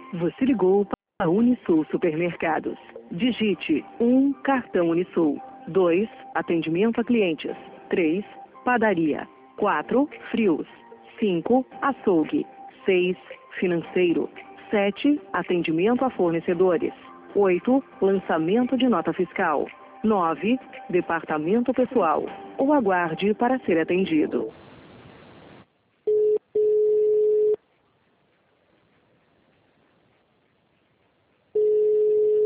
Você ligou para Unisul Supermercados. Digite 1, cartão Unisul. 2, atendimento a clientes. 3, padaria. 4, frios. 5, açougue. 6, financeiro. 7, atendimento a fornecedores. 8, lançamento de nota fiscal. 9, departamento pessoal. Ou aguarde para ser atendido.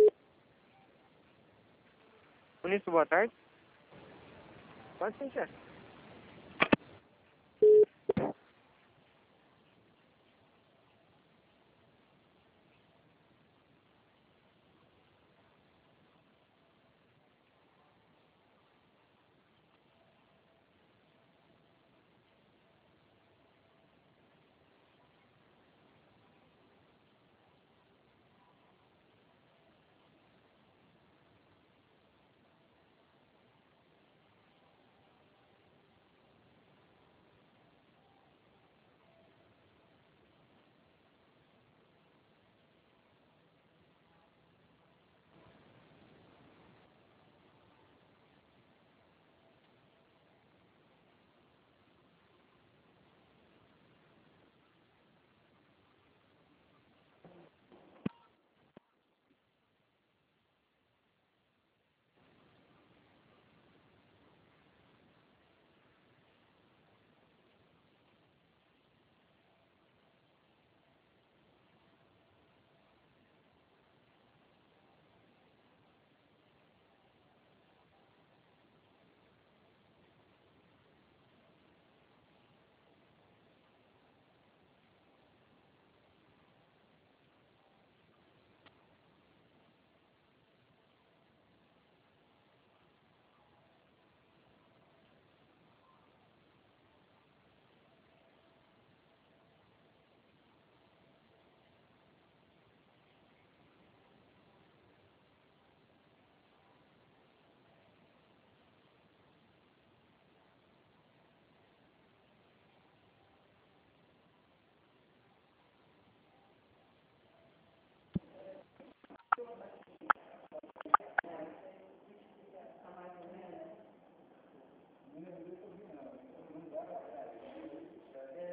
Unisul, boa tarde. Pode sim, chefe.